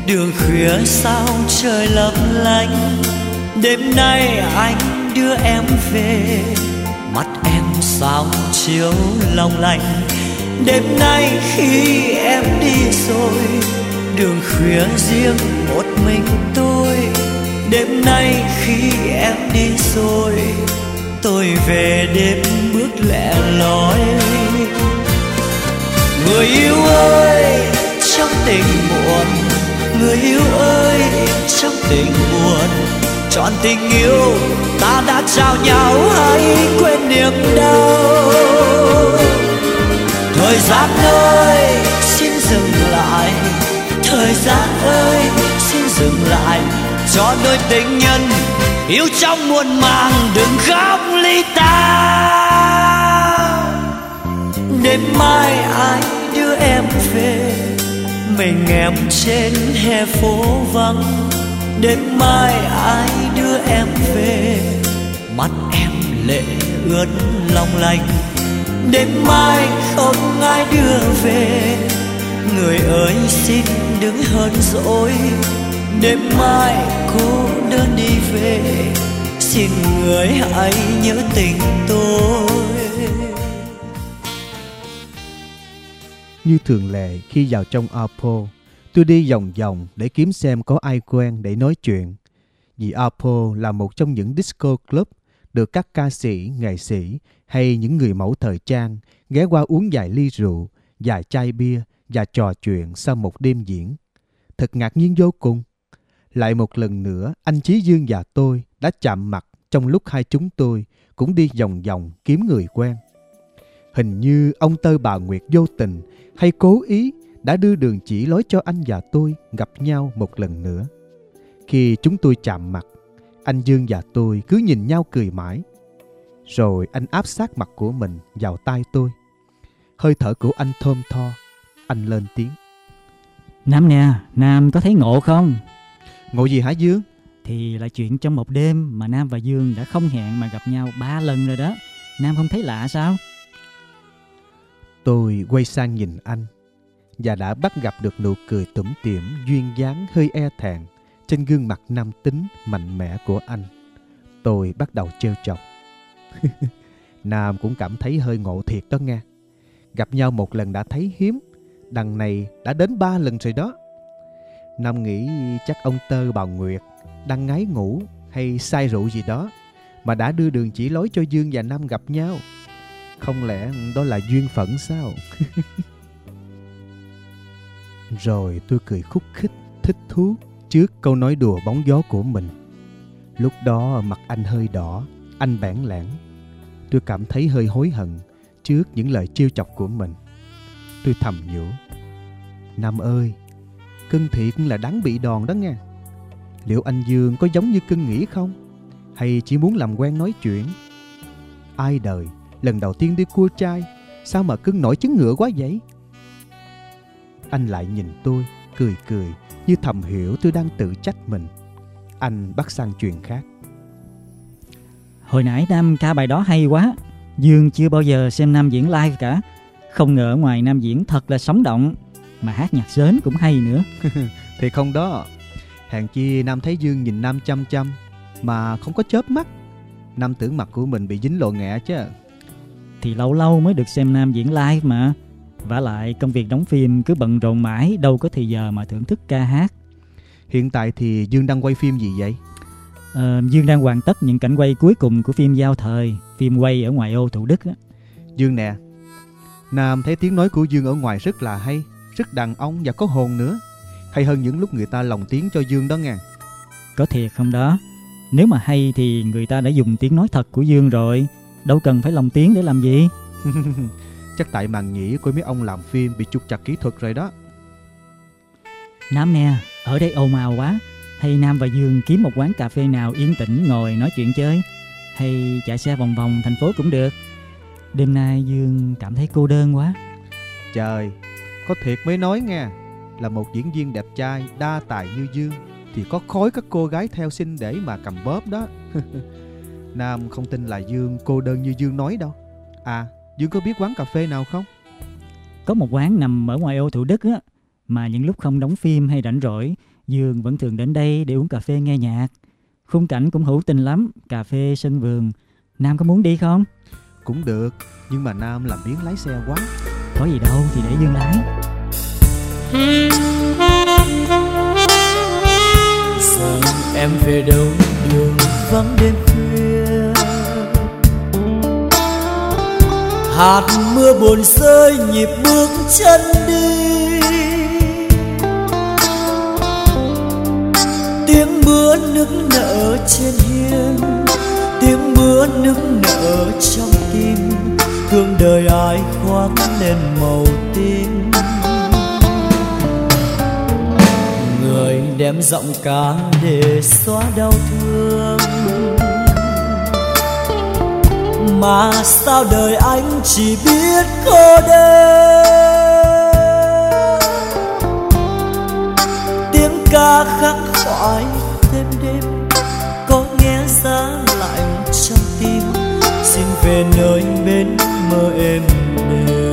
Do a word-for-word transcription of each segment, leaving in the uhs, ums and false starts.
Đường khuya sao trời lấp lánh, đêm nay anh đưa em về. Mắt em sao chiếu long lanh, đêm nay khi em đi rồi. Đường khuya riêng một mình tôi, đêm nay khi em đi rồi. Tôi về đêm bước lẻ loi. Người yêu ơi trong tình muộn, người yêu ơi trong tình buồn, trọn tình yêu ta đã trao nhau, hãy quên niềm đau. Thời gian ơi xin dừng lại, thời gian ơi xin dừng lại, cho đôi tình nhân yêu trong muôn màng đừng khóc ly tan. Đêm mai ai đưa em về, mình em trên hè phố vắng. Đêm mai ai đưa em về, mắt em lệ ướt long lanh. Đêm mai không ai đưa về, người ơi xin đừng hờn dỗi. Đêm mai cô đơn đi về, xin người hãy nhớ tình tôi. Như thường lệ khi vào trong Apo, tôi đi vòng vòng để kiếm xem có ai quen để nói chuyện. Vì Apo là một trong những disco club được các ca sĩ, nghệ sĩ hay những người mẫu thời trang ghé qua uống vài ly rượu, vài chai bia và trò chuyện sau một đêm diễn. Thật ngạc nhiên vô cùng. Lại một lần nữa, anh Chí Dương và tôi đã chạm mặt trong lúc hai chúng tôi cũng đi vòng vòng kiếm người quen. Hình như ông Tơ bà Nguyệt vô tình hay cố ý đã đưa đường chỉ lối cho anh và tôi gặp nhau một lần nữa. Khi chúng tôi chạm mặt, anh Dương và tôi cứ nhìn nhau cười mãi. Rồi anh áp sát mặt của mình vào tai tôi. Hơi thở của anh thơm tho. Anh lên tiếng: Nam nè, Nam có thấy ngộ không? Ngộ gì hả Dương? Thì là chuyện trong một đêm mà Nam và Dương đã không hẹn mà gặp nhau ba lần rồi đó. Nam không thấy lạ sao? Tôi quay sang nhìn anh và đã bắt gặp được nụ cười tủm tỉm duyên dáng hơi e thẹn trên gương mặt nam tính mạnh mẽ của anh. Tôi bắt đầu trêu chọc. Nam cũng cảm thấy hơi ngộ thiệt đó nghe. Gặp nhau một lần đã thấy hiếm, đằng này đã đến ba lần rồi đó. Nam nghĩ chắc ông Tơ bà Nguyệt đang ngái ngủ hay say rượu gì đó mà đã đưa đường chỉ lối cho Dương và Nam gặp nhau. Không lẽ đó là duyên phận sao? Rồi tôi cười khúc khích, thích thú trước câu nói đùa bóng gió của mình. Lúc đó mặt anh hơi đỏ, anh bẽn lẽn. Tôi cảm thấy hơi hối hận trước những lời trêu chọc của mình. Tôi thầm nhủ: Nam ơi, cưng thiệt là đáng bị đòn đó nghe. Liệu anh Dương có giống như cưng nghĩ không? Hay chỉ muốn làm quen nói chuyện? Ai đời, lần đầu tiên đi cua trai, sao mà cưng nổi trứng ngựa quá vậy? Anh lại nhìn tôi, cười cười như thầm hiểu tôi đang tự trách mình. Anh bắt sang chuyện khác: Hồi nãy Nam ca bài đó hay quá. Dương chưa bao giờ xem Nam diễn live cả. Không ngờ ở ngoài Nam diễn thật là sống động, mà hát nhạc sến cũng hay nữa. Thì không đó. Hèn chi Nam thấy Dương nhìn Nam chăm chăm mà không có chớp mắt. Nam tưởng mặt của mình bị dính lộ nghẹ chứ. Thì lâu lâu mới được xem Nam diễn live mà. Vả lại công việc đóng phim cứ bận rộn mãi, đâu có thì giờ mà thưởng thức ca hát. Hiện tại thì Dương đang quay phim gì vậy? Ờ, Dương đang hoàn tất những cảnh quay cuối cùng của phim Giao Thời, phim quay ở ngoại ô Thủ Đức á. Dương nè, Nam thấy tiếng nói của Dương ở ngoài rất là hay, rất đàn ông và có hồn nữa. Hay hơn những lúc người ta lồng tiếng cho Dương đó nghe. Có thiệt không đó? Nếu mà hay thì người ta đã dùng tiếng nói thật của Dương rồi, đâu cần phải lồng tiếng để làm gì. Chắc tại màn nhĩ của mấy ông làm phim bị trục trặc kỹ thuật rồi đó. Nam nè, ở đây ồn ào quá. Hay Nam và Dương kiếm một quán cà phê nào yên tĩnh ngồi nói chuyện chơi, hay chạy xe vòng vòng thành phố cũng được. Đêm nay Dương cảm thấy cô đơn quá. Trời, có thiệt mới nói nghe, là một diễn viên đẹp trai đa tài như Dương thì có khối các cô gái theo xin để mà cầm bóp đó. Nam không tin là Dương cô đơn như Dương nói đâu. À, Dương có biết quán cà phê nào không? Có một quán nằm ở ngoài ô Thủ Đức á, mà những lúc không đóng phim hay rảnh rỗi, Dương vẫn thường đến đây để uống cà phê nghe nhạc. Khung cảnh cũng hữu tình lắm, cà phê sân vườn. Nam có muốn đi không? Cũng được, nhưng mà Nam làm biếng lái xe quá. Có gì đâu thì để Dương lái. Rằng em về đâu đường vắng đêm khuya, hạt mưa buồn rơi nhịp bước chân đi, tiếng mưa nức nở trên hiên, tiếng mưa nức nở trong tim, thương đời ai khoác lên màu tím. Người đem giọng ca để xóa đau thương, mà sao đời anh chỉ biết cô đơn. Tiếng ca khắc khoải thêm đêm, có nghe giá lạnh trong tim, xin về nơi bên mơ êm đềm.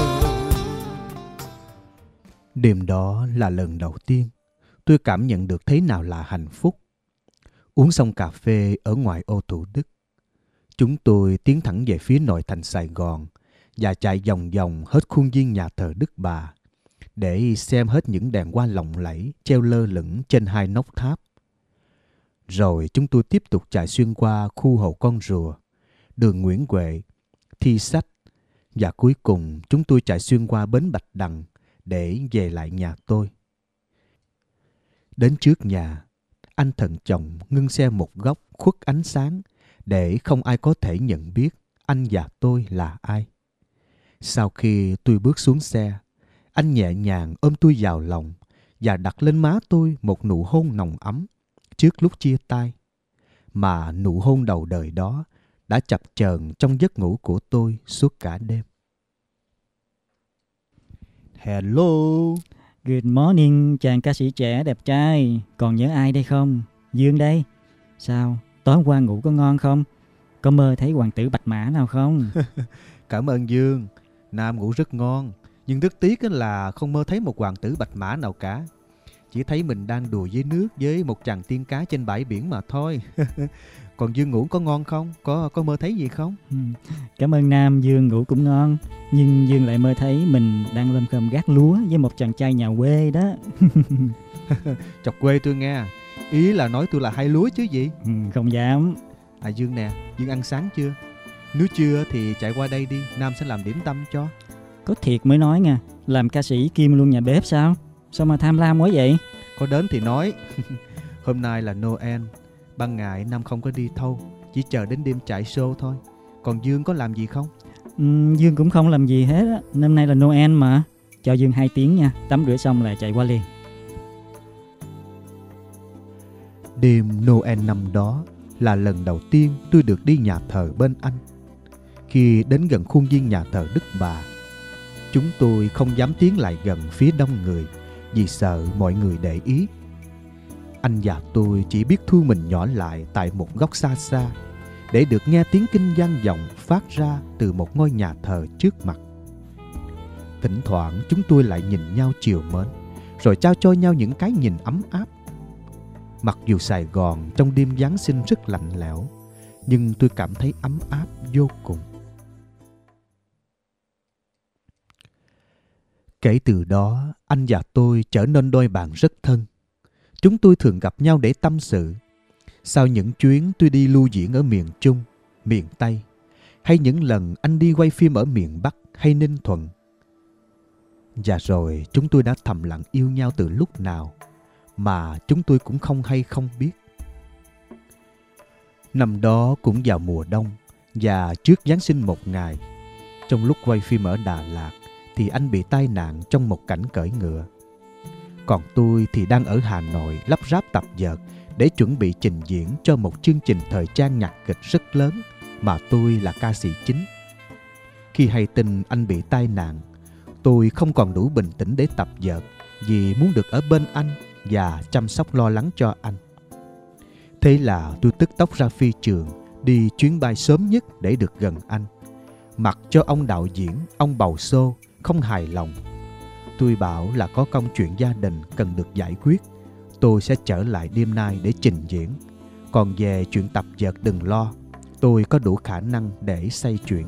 Đêm đó là lần đầu tiên tôi cảm nhận được thế nào là hạnh phúc. Uống xong cà phê ở ngoài ô Thủ Đức, chúng tôi tiến thẳng về phía nội thành Sài Gòn và chạy vòng vòng hết khuôn viên nhà thờ Đức Bà để xem hết những đèn hoa lộng lẫy treo lơ lửng trên hai nóc tháp. Rồi chúng tôi tiếp tục chạy xuyên qua khu Hồ Con Rùa, đường Nguyễn Huệ, Thi Sách, và cuối cùng chúng tôi chạy xuyên qua bến Bạch Đằng để về lại nhà tôi. Đến trước nhà, anh thận trọng ngưng xe một góc khuất ánh sáng để không ai có thể nhận biết anh và tôi là ai. Sau khi tôi bước xuống xe, anh nhẹ nhàng ôm tôi vào lòng và đặt lên má tôi một nụ hôn nồng ấm trước lúc chia tay. Mà nụ hôn đầu đời đó đã chập chờn trong giấc ngủ của tôi suốt cả đêm. Hello. Good morning chàng ca sĩ trẻ đẹp trai. Còn nhớ ai đây không? Dương đây. Sao? Tối qua ngủ có ngon không? Có mơ thấy hoàng tử bạch mã nào không? Cảm ơn Dương. Nam ngủ rất ngon. Nhưng rất tiếc là không mơ thấy một hoàng tử bạch mã nào cả. Chỉ thấy mình đang đùa dưới nước với một chàng tiên cá trên bãi biển mà thôi. Còn Dương ngủ có ngon không? Có có mơ thấy gì không? Ừ. Cảm ơn Nam, Dương ngủ cũng ngon. Nhưng Dương lại mơ thấy mình đang lâm khâm gác lúa với một chàng trai nhà quê đó. Chọc quê tôi nghe. Ý là nói tôi là hay lúa chứ gì? Ừ, không dám. À Dương nè, Dương ăn sáng chưa? Nếu chưa thì chạy qua đây đi, Nam sẽ làm điểm tâm cho. Có thiệt mới nói nha. Làm ca sĩ kim luôn nhà bếp sao? Sao mà tham lam quá vậy? Có đến thì nói. Hôm nay là Noel, ban ngày Nam không có đi thâu, chỉ chờ đến đêm chạy show thôi. Còn Dương có làm gì không? Ừ, Dương cũng không làm gì hết á. Năm nay là Noel mà. Cho Dương hai tiếng nha, tắm rửa xong là chạy qua liền. Đêm Noel năm đó là lần đầu tiên tôi được đi nhà thờ bên anh. Khi đến gần khuôn viên nhà thờ Đức Bà, chúng tôi không dám tiến lại gần phía đông người vì sợ mọi người để ý. Anh và tôi chỉ biết thu mình nhỏ lại tại một góc xa xa để được nghe tiếng kinh vang vọng phát ra từ một ngôi nhà thờ trước mặt. Thỉnh thoảng chúng tôi lại nhìn nhau trìu mến, rồi trao cho nhau những cái nhìn ấm áp. Mặc dù Sài Gòn trong đêm Giáng sinh rất lạnh lẽo, nhưng tôi cảm thấy ấm áp vô cùng. Kể từ đó, anh và tôi trở nên đôi bạn rất thân. Chúng tôi thường gặp nhau để tâm sự. Sau những chuyến tôi đi lưu diễn ở miền Trung, miền Tây, hay những lần anh đi quay phim ở miền Bắc hay Ninh Thuận. Và rồi chúng tôi đã thầm lặng yêu nhau từ lúc nào mà chúng tôi cũng không hay không biết. Năm đó cũng vào mùa đông, và trước Giáng sinh một ngày, trong lúc quay phim ở Đà Lạt thì anh bị tai nạn trong một cảnh cưỡi ngựa. Còn tôi thì đang ở Hà Nội lắp ráp tập vợt để chuẩn bị trình diễn cho một chương trình thời trang nhạc kịch rất lớn mà tôi là ca sĩ chính. Khi hay tin anh bị tai nạn, tôi không còn đủ bình tĩnh để tập vợt vì muốn được ở bên anh và chăm sóc lo lắng cho anh. Thế là tôi tức tốc ra phi trường, đi chuyến bay sớm nhất để được gần anh. Mặc cho ông đạo diễn, ông bầu xô không hài lòng. Tôi bảo là có công chuyện gia đình cần được giải quyết. tôi sẽ trở lại đêm nay để trình diễn. Còn về chuyện tập vợt đừng lo, tôi có đủ khả năng để xoay chuyển.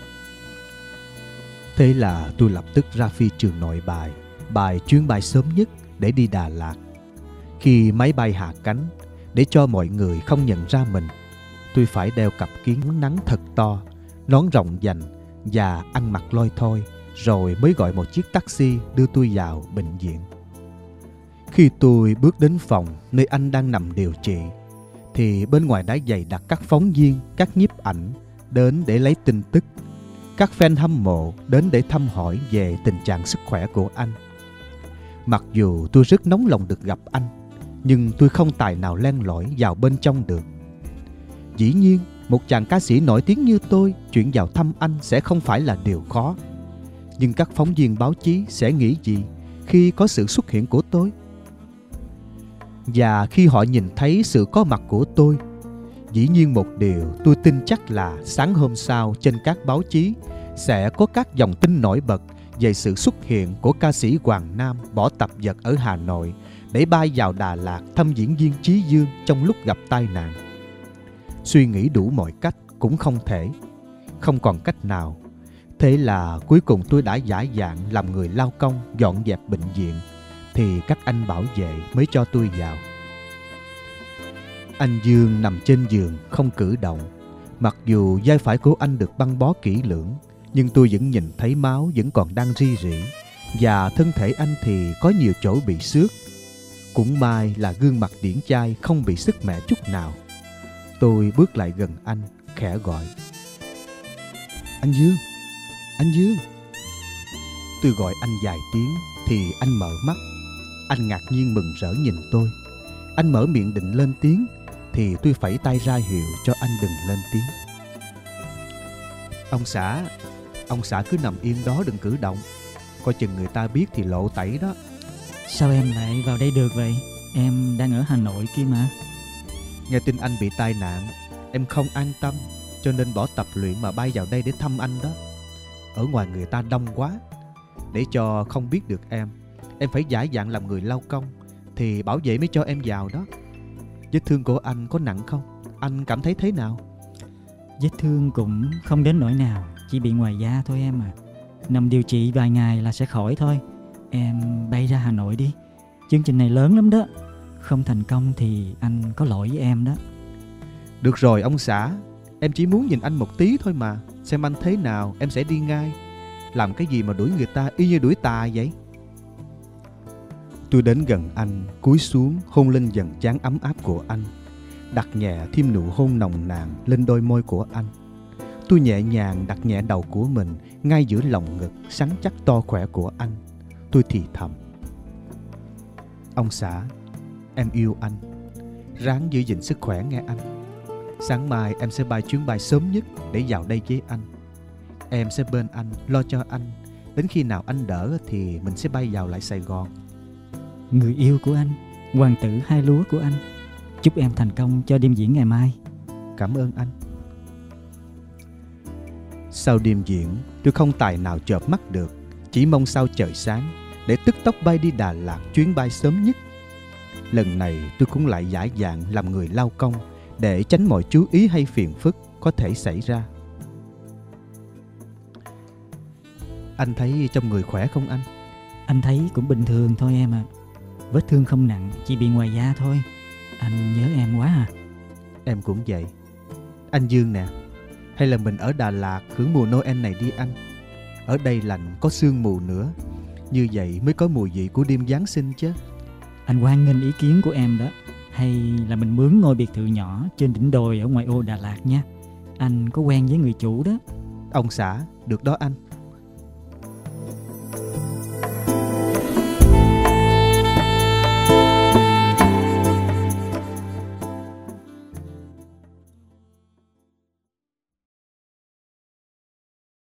Thế là tôi lập tức ra phi trường Nội Bài, bài chuyến bay sớm nhất để đi Đà Lạt. Khi máy bay hạ cánh, để cho mọi người không nhận ra mình, tôi phải đeo cặp kiến nắng thật to, nón rộng vành và ăn mặc lôi thôi, rồi mới gọi một chiếc taxi đưa tôi vào bệnh viện. Khi tôi bước đến phòng nơi anh đang nằm điều trị, thì bên ngoài đã dày đặc các phóng viên, các nhiếp ảnh đến để lấy tin tức. Các fan hâm mộ đến để thăm hỏi về tình trạng sức khỏe của anh. Mặc dù tôi rất nóng lòng được gặp anh, nhưng tôi không tài nào len lỏi vào bên trong được. Dĩ nhiên, một chàng ca sĩ nổi tiếng như tôi chuyển vào thăm anh sẽ không phải là điều khó. Nhưng các phóng viên báo chí sẽ nghĩ gì khi có sự xuất hiện của tôi? Và khi họ nhìn thấy sự có mặt của tôi, dĩ nhiên một điều tôi tin chắc là sáng hôm sau trên các báo chí sẽ có các dòng tin nổi bật về sự xuất hiện của ca sĩ Hoàng Nam bỏ tập vợt ở Hà Nội để bay vào Đà Lạt thăm diễn viên Chí Dương trong lúc gặp tai nạn. Suy nghĩ đủ mọi cách cũng không thể, không còn cách nào. Thế là cuối cùng tôi đã giả dạng làm người lao công dọn dẹp bệnh viện, thì các anh bảo vệ mới cho tôi vào. Anh Dương nằm trên giường không cử động. Mặc dù vai phải của anh được băng bó kỹ lưỡng, nhưng tôi vẫn nhìn thấy máu vẫn còn đang ri rỉ, và thân thể anh thì có nhiều chỗ bị xước. Cũng may là gương mặt điển trai không bị sứt mẻ chút nào. Tôi bước lại gần anh, khẽ gọi: "Anh Dương, anh Dương." Tôi gọi anh vài tiếng thì anh mở mắt. Anh ngạc nhiên mừng rỡ nhìn tôi. Anh mở miệng định lên tiếng thì tôi phẩy tay ra hiệu cho anh đừng lên tiếng. "Ông xã, ông xã cứ nằm yên đó đừng cử động. Coi chừng người ta biết thì lộ tẩy đó." Sao em lại vào đây được vậy? Em đang ở Hà Nội kia mà. Nghe tin anh bị tai nạn, em không an tâm, cho nên bỏ tập luyện mà bay vào đây để thăm anh đó. Ở ngoài người ta đông quá. Để cho không biết được em, em phải giả dạng làm người lao công, thì bảo vệ mới cho em vào đó. Vết thương của anh có nặng không? Anh cảm thấy thế nào? Vết thương cũng không đến nỗi nào, chỉ bị ngoài da thôi em à. Nằm điều trị vài ngày là sẽ khỏi thôi. Em bay ra Hà Nội đi. Chương trình này lớn lắm đó. Không thành công thì anh có lỗi với em đó. Được rồi ông xã, em chỉ muốn nhìn anh một tí thôi mà. Xem anh thế nào em sẽ đi ngay. Làm cái gì mà đuổi người ta y như đuổi tà vậy? Tôi đến gần anh, cúi xuống hôn lên dần trán ấm áp của anh, đặt nhẹ thêm nụ hôn nồng nàn lên đôi môi của anh. Tôi nhẹ nhàng đặt nhẹ đầu của mình ngay giữa lồng ngực sắn chắc to khỏe của anh. Tôi thì thầm: "Ông xã, em yêu anh. Ráng giữ gìn sức khỏe nghe anh. Sáng mai em sẽ bay chuyến bay sớm nhất để vào đây với anh. Em sẽ bên anh, lo cho anh. Đến khi nào anh đỡ thì mình sẽ bay vào lại Sài Gòn." Người yêu của anh, hoàng tử hai lúa của anh. Chúc em thành công cho đêm diễn ngày mai. Cảm ơn anh. Sau đêm diễn, tôi không tài nào chợp mắt được, chỉ mong sao trời sáng để tức tốc bay đi Đà Lạt chuyến bay sớm nhất. Lần này tôi cũng lại giả dạng làm người lao công để tránh mọi chú ý hay phiền phức có thể xảy ra. Anh thấy trong người khỏe không anh? Anh thấy cũng bình thường thôi em à. Vết thương không nặng, chỉ bị ngoài da thôi. Anh nhớ em quá à. Em cũng vậy. Anh Dương nè, hay là mình ở Đà Lạt hưởng mùa Noel này đi anh. Ở đây lạnh có sương mù nữa, như vậy mới có mùi vị của đêm Giáng sinh chứ. Anh hoan nghênh ý kiến của em đó. Hay là mình mướn ngôi biệt thự nhỏ trên đỉnh đồi ở ngoại ô Đà Lạt nha. Anh có quen với người chủ đó. Ông xã, được đó anh.